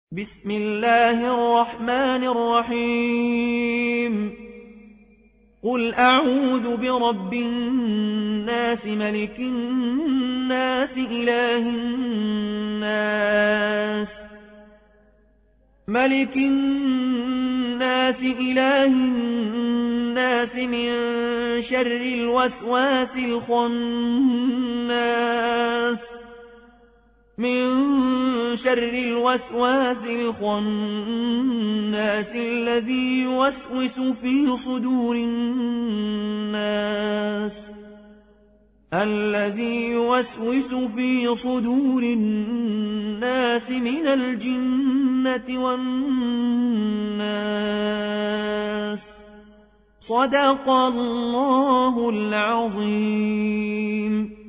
بسم الله الرحمن الرحيم قل أعوذ برب الناس ملك الناس إله الناس من شر الوسواس الخناس الذي يوسوس في صدور الناس من الجنة والناس. صدق الله العظيم.